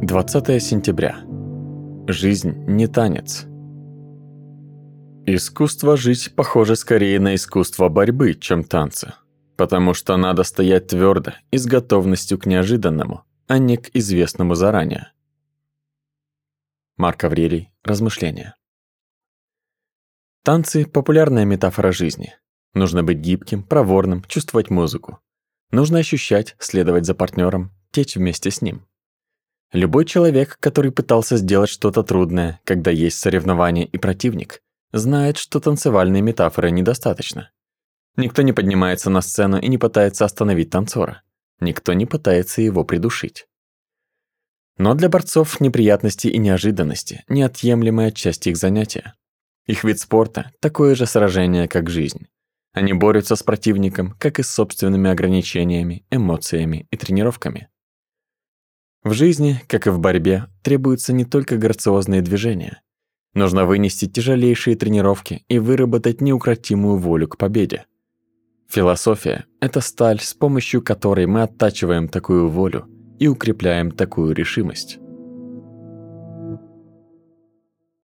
20 сентября. Жизнь не танец. Искусство жить похоже скорее на искусство борьбы, чем танцы. Потому что надо стоять твердо и с готовностью к неожиданному, а не к известному заранее. Марк Аврелий. Размышления. Танцы – популярная метафора жизни. Нужно быть гибким, проворным, чувствовать музыку. Нужно ощущать, следовать за партнером, течь вместе с ним. Любой человек, который пытался сделать что-то трудное, когда есть соревнование и противник, знает, что танцевальной метафоры недостаточно. Никто не поднимается на сцену и не пытается остановить танцора. Никто не пытается его придушить. Но для борцов неприятности и неожиданности – неотъемлемая часть их занятия. Их вид спорта – такое же сражение, как жизнь. Они борются с противником, как и с собственными ограничениями, эмоциями и тренировками. В жизни, как и в борьбе, требуются не только грациозные движения. Нужно вынести тяжелейшие тренировки и выработать неукротимую волю к победе. Философия – это сталь, с помощью которой мы оттачиваем такую волю и укрепляем такую решимость.